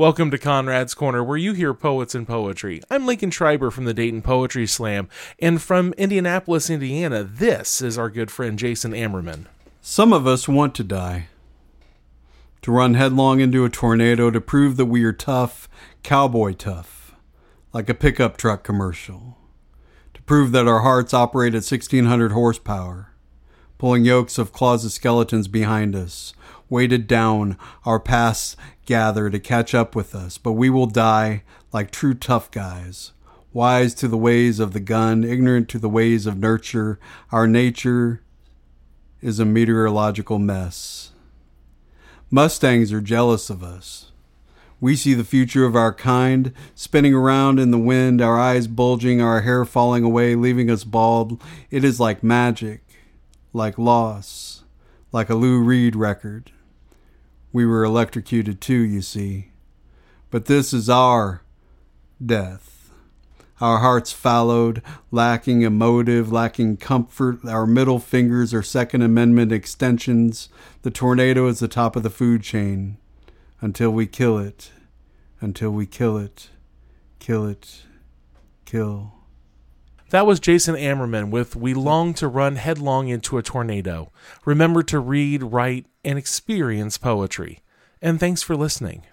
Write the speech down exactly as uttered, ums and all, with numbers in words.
Welcome to Conrad's Corner, where you hear poets and poetry. I'm Lincoln Schreiber from the Dayton Poetry Slam, and from Indianapolis, Indiana, this is our good friend Jason Ammerman. Some of us want to die, to run headlong into a tornado, to prove that we are tough, cowboy tough, like a pickup truck commercial, to prove that our hearts operate at sixteen hundred horsepower, pulling yokes of claws of skeletons behind us, weighted down, our pasts gather to catch up with us, but we will die like true tough guys, wise to the ways of the gun, ignorant to the ways of nurture. Our nature is a meteorological mess. Mustangs are jealous of us. We see the future of our kind, spinning around in the wind, our eyes bulging, our hair falling away, leaving us bald. It is like magic, like loss, like a Lou Reed record. We were electrocuted too, you see. But this is our death. Our hearts fallowed, lacking a motive, lacking comfort. Our middle fingers are Second Amendment extensions. The tornado is the top of the food chain. Until we kill it. Until we kill it. Kill it. Kill. That was Jason Ammerman with We Long to Run Headlong into a Tornado. Remember to read, write, and experience poetry. And thanks for listening.